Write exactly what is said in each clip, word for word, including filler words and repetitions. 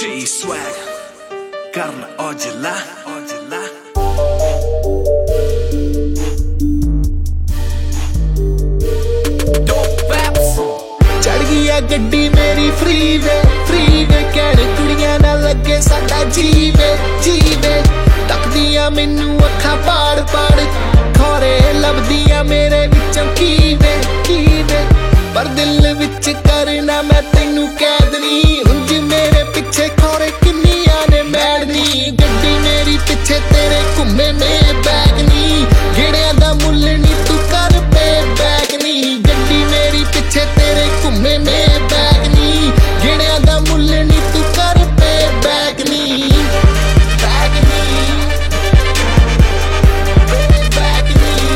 J Swag, Karma Ojala, Ojala. चढ़ गया गड्डी मेरी फ्री वे फ्री वे कहण कुड़ियां ना लगे साडा जीवे जीवे तकदियां मैनू अखां पाड़ पाड़ खोरे लभदियां मेरे विचों कीवे कीवे पर दिल विच करना मैं तैनू कैद नी उंज मेरे पिछे खोरे किन्नियां ने मैडनी गड्डी मेरी पिछे तेरे घुम्मे में बैग नी गेड़ियां दा मुੱਲ नी तू कर पे बैग नी गड्डी मेरी पिछे तेरे घुम्मे में बैग नी गेड़ियां दा मुੱਲ नी तू कर पे बैग नी बैग नी बैग नी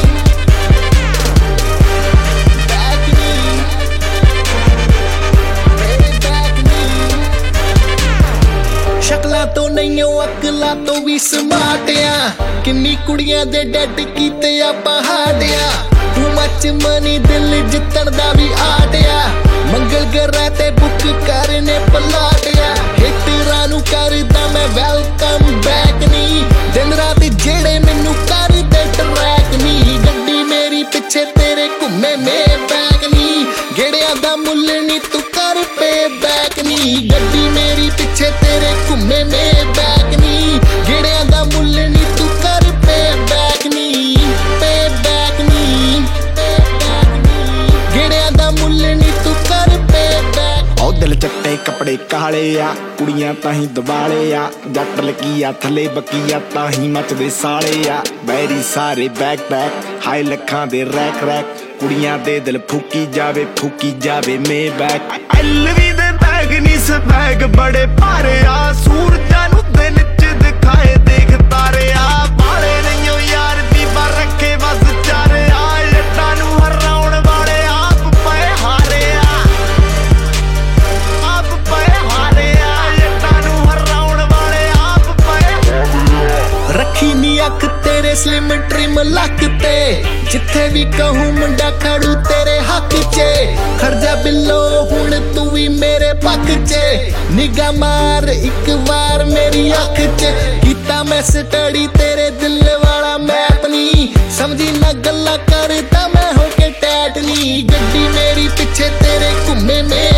बैग नी बैग नी शक्लां तो नहीं अकलां तो भी स्मार्ट आ किन्नी कुड़ियां दे डेड कीते आपां हार्ड आ तू मच मनी दिल जितण दा भी आर्ट आ मंगल ग्रह ते बुक करने पलाट आ हिटरां नू करदा मैं वेलकम बैक नी दिन रात जेड़े मैनू कर दे ट्रैक नी गड्डी मेरी पिछे तेरे घुम्मे में बैग नी गेड़ियां दा मुੱਲ नी तू कर पे बैक नी गड्डी मेरी पिछे तेरे घुम्मे में बैग नी गेड़ियां दा मुੱਲ नी तू कर पे बैक नी पे बैक नी पे बैक नी गेड़ियां दा मुੱਲ नी तू कर पे बैक ओ दिल चट्टे कपड़े काले आ कुड़ियां ताही दबाले आ जट लकीया थले बकीया ताही मचदे साले आ बैरी सारे बैक बैक हाई लखां दे रैक रैक कुड़ियां दे दिल फूकी जावे फूकी जावे में बैक एलवी दे बैग नी स्वैग बड़े भारे आ सूरजां नू दिन च दिखाए देख तारे आ बाले नहीं ओ यार दीवा रखे बस चारे आ जट्टां नू हराउण वाले आप पए हारे आ आप पए हारे आ जट्टां नू हराउण वाले आप पए रखी नी अख तेरे स्लिम ट्रिम लक ते जिथे भी कहूं मुंडा खड़ू तेरे हक चे खड़जा बिल्लो हुण तू भी मेरे पक चे निगाह मार एक बार मेरी अख च कीता मैं स्टडी तेरे दिल वाला मैप नी समझी ना गल्ला करदा मैं होके टैट नी गड्डी मेरी पिछे तेरे घुम्मे में